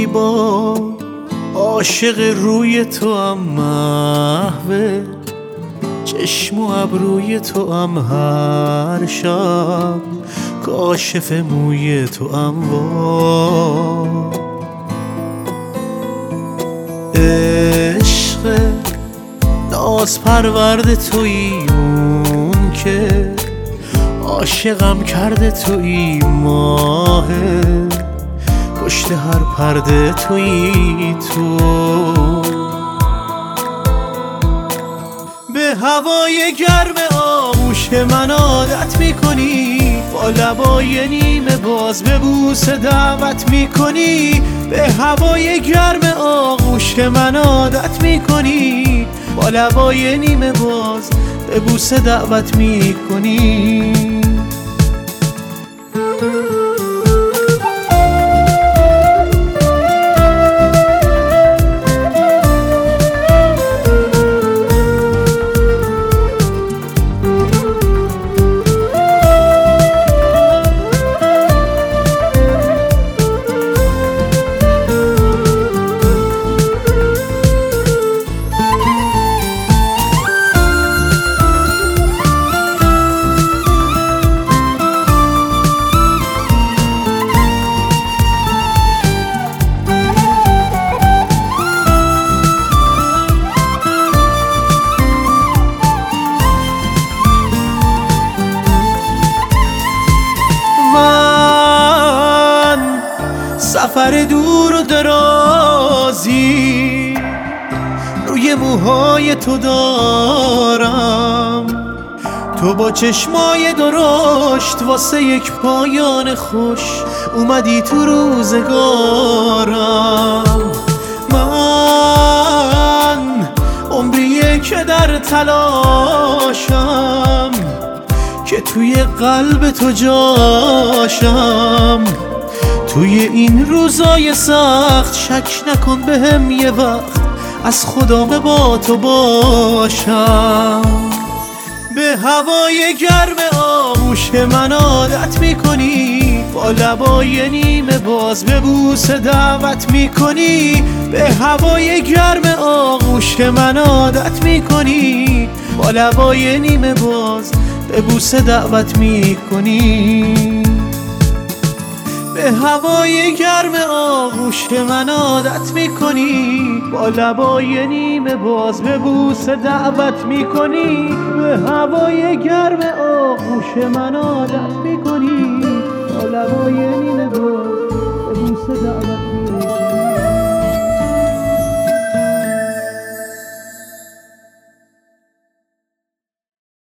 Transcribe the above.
زیبا، عاشق روی تو هم محوه، چشم و ابروی تو هم هر شب، کاشف موی تو هم عشق ناز پرورد تویی، اون که عاشقم کرده تویی، ماهه پشت هر پرده تویی تو. به هوای گرم آغوش من عادت میکنی، با لبای نیمه باز به بوسه دعوت میکنی. به هوای گرم آغوش من عادت میکنی، با لبای نیمه باز به بوسه دعوت میکنی. سفر دور و درازی روی موهای تو دارم، تو با چشمای درشت واسه یک پایان خوش اومدی تو روزگارم. من عمریه که در تلاشم که توی قلب تو جاشم. توی این روزای سخت شک نکن بهم یه وقت از خدام با تو باشم. به هوای گرم آغوش من عادت میکنی، با لبای نیمه باز به بوسه دعوت میکنی. به هوای گرم آغوش من عادت میکنی، با لبای نیمه باز به بوسه دعوت میکنی. به هوای گرم آغوش من عادت میکنی، با لبای نیمه باز به بوسه دعوت میکنی. به هوای گرم آغوش من عادت میکنی، با لبای نیمه باز به بوسه دعوت